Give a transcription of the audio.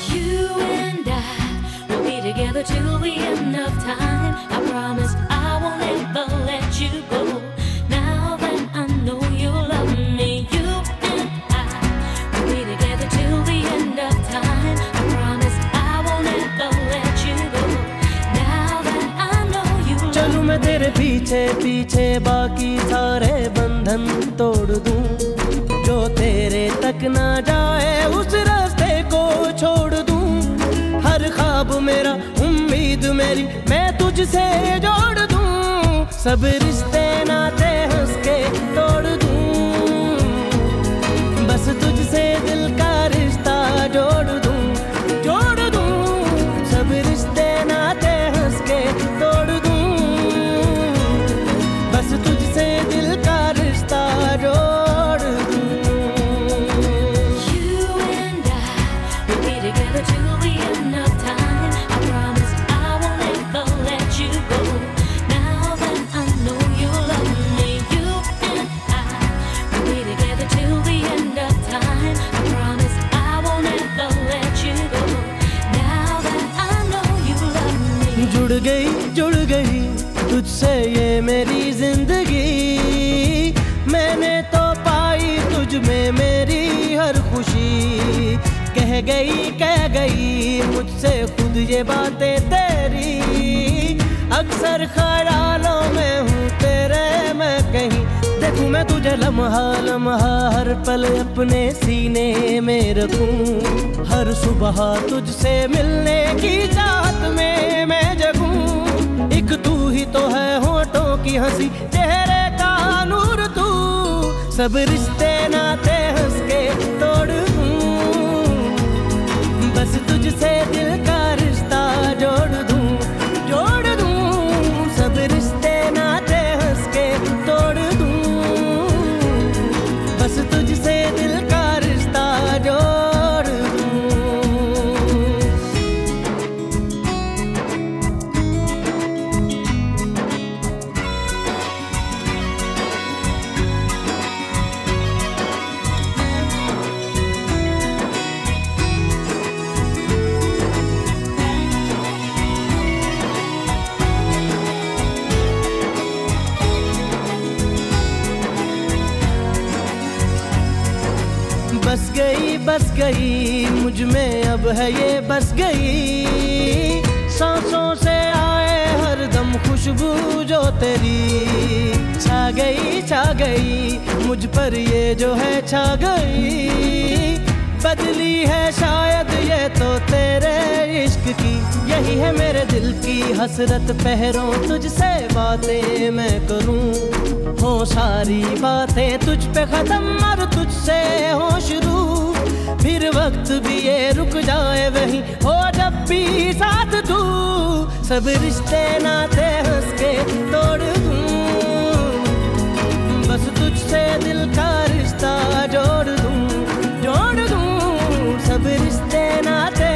You and I will be together till the end of time. I promise I will never let you go. Now that I know you love me, you and I will be together till the end of time. I promise I will never let you go. Now that I know you love me. चलूं मैं तेरे पीछे पीछे, बाकी सारे बंधन तोड़ दूं। जो तेरे तक ना जाए उस रास्ते को छोड़ दूं। हर ख्वाब मेरा, उम्मीद मेरी, मैं तुझसे जोड़ दूं। सब रिश्ते नाते हंस के तोड़ दूं। बस तुझसे दिल का रिश्ता जोड़ दूं, जोड़ दूं। सब रिश्ते नाते हंस के तोड़ दूं। बस तुझसे दिल का रिश्ता जोड़ दूं। Together till the end of time. I promise I will never let you go. Now that I know you love me, you and I will be together till the end of time. I promise I will never let you go. Now that I know you love me. जुड़ गई तुझसे ये मेरी जिंदगी। मैंने तो पाई तुझ में मेरी हर खुशी। कह गई मुझसे खुद ये बातें तेरी। अक्सर ख्यालों में हूँ तेरे मैं कहीं। देखूं मैं तुझे लम्हा लम्हा, हर पल अपने सीने में रखूं। हर सुबह तुझसे मिलने की चाहत में मैं जगूं। एक तू ही तो है होठों की हंसी, चेहरे का नूर तू। सब रिश्ते नाते हंस के तोड़ दूं। बस तुझसे दिल का रिश्ता जोड़ दूं, जोड़ दूं। सब रिश्ते नाते हंस के तोड़ दूं। बस तुझसे दिल का रिश्ता जोड़ दूं। बस गई मुझ में अब है ये बस गई। सांसों से आए हर दम खुशबू जो तेरी। छा गई मुझ पर ये जो है छा गई। बदली है शायद ये तो तेरे इश्क की। यही है मेरे दिल की हसरत, पहरों तुझसे बातें मैं करूं। हो सारी बातें तुझ पे खत्म और तुझसे हो शुरू। फिर वक्त भी ये रुक जाए वहीं हो जब भी साथ तू। सब रिश्ते नाते हंस के तोड़ दूं। बस तुझसे दिल का रिश्ता जोड़ दूं, जोड़ दूं। सब रिश्ते नाते